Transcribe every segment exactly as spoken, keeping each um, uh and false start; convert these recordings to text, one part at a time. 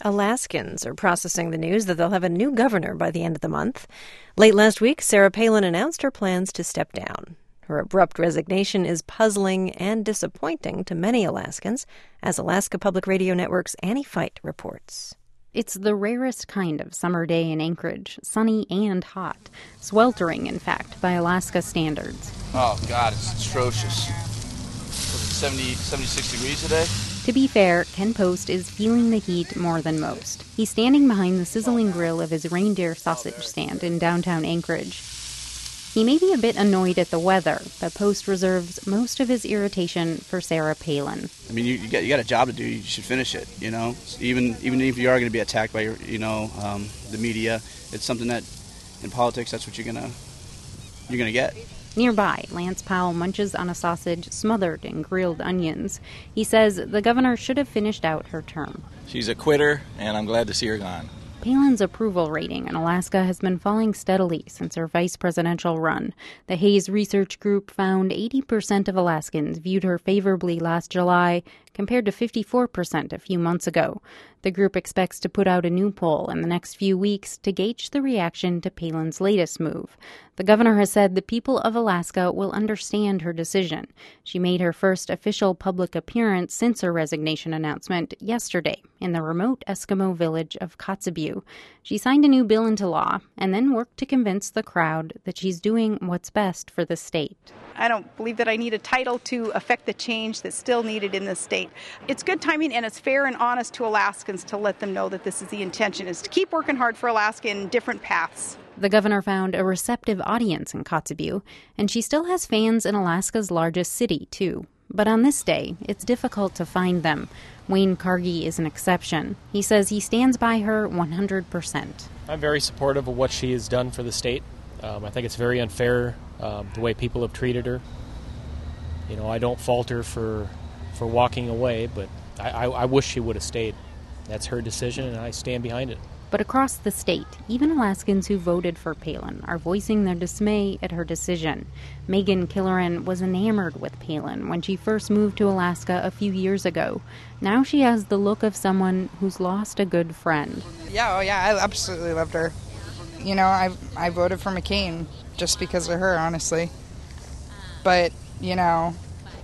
Alaskans are processing the news that they'll have a new governor by the end of the month. Late last week, Sarah Palin announced her plans to step down. Her abrupt resignation is puzzling and disappointing to many Alaskans, as Alaska Public Radio Network's Annie Feit reports. It's the rarest kind of summer day in Anchorage, sunny and hot, sweltering, in fact, by Alaska standards. Oh, God, it's atrocious. Was it seventy, seventy-six degrees today? To be fair, Ken Post is feeling the heat more than most. He's standing behind the sizzling grill of his reindeer sausage stand in downtown Anchorage. He may be a bit annoyed at the weather, but Post reserves most of his irritation for Sarah Palin. I mean, you, you, got, you got a job to do. You should finish it, you know? Even even if you are going to be attacked by, your, you know, um, the media, it's something that, in politics, that's what you're going to you're gonna get. Nearby, Lance Powell munches on a sausage smothered in grilled onions. He says the governor should have finished out her term. She's a quitter, and I'm glad to see her gone. Palin's approval rating in Alaska has been falling steadily since her vice presidential run. The Hayes Research Group found eighty percent of Alaskans viewed her favorably last July, compared to fifty-four percent a few months ago. The group expects to put out a new poll in the next few weeks to gauge the reaction to Palin's latest move. The governor has said the people of Alaska will understand her decision. She made her first official public appearance since her resignation announcement yesterday in the remote Eskimo village of Kotzebue. She signed a new bill into law and then worked to convince the crowd that she's doing what's best for the state. I don't believe that I need a title to affect the change that's still needed in the state. It's good timing, and it's fair and honest to Alaskans to let them know that this is the intention, is to keep working hard for Alaska in different paths. The governor found a receptive audience in Kotzebue, and she still has fans in Alaska's largest city, too. But on this day, it's difficult to find them. Wayne Cargy is an exception. He says he stands by her one hundred percent. I'm very supportive of what she has done for the state. Um, I think it's very unfair, um, the way people have treated her. You know, I don't fault her for, for walking away, but I, I, I wish she would have stayed. That's her decision, and I stand behind it. But across the state, even Alaskans who voted for Palin are voicing their dismay at her decision. Megan Killeran was enamored with Palin when she first moved to Alaska a few years ago. Now she has the look of someone who's lost a good friend. Yeah, oh yeah, I absolutely loved her. You know, I I voted for McCain just because of her, honestly. But, you know,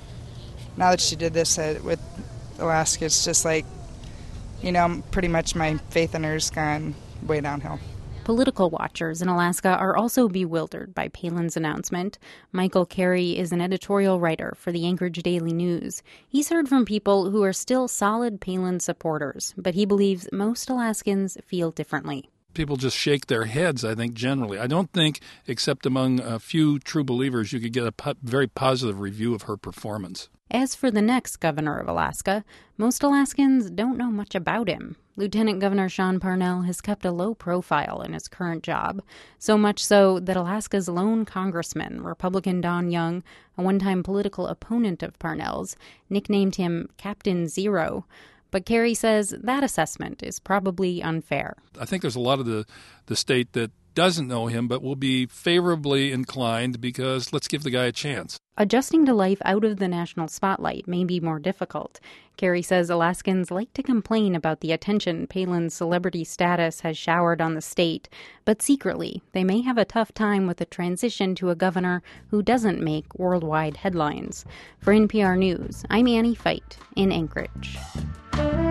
now that she did this uh, with Alaska, it's just like, you know, pretty much my faith in her's gone way downhill. Political watchers in Alaska are also bewildered by Palin's announcement. Michael Carey is an editorial writer for the Anchorage Daily News. He's heard from people who are still solid Palin supporters, but he believes most Alaskans feel differently. People just shake their heads, I think, generally. I don't think, except among a few true believers, you could get a po- very positive review of her performance. As for the next governor of Alaska, most Alaskans don't know much about him. Lieutenant Governor Sean Parnell has kept a low profile in his current job, so much so that Alaska's lone congressman, Republican Don Young, a one-time political opponent of Parnell's, nicknamed him Captain Zero. But Carey says that assessment is probably unfair. I think there's a lot of the, the state that doesn't know him but will be favorably inclined because let's give the guy a chance. Adjusting to life out of the national spotlight may be more difficult. Carey says Alaskans like to complain about the attention Palin's celebrity status has showered on the state, but secretly they may have a tough time with the transition to a governor who doesn't make worldwide headlines. For N P R News, I'm Annie Feit in Anchorage.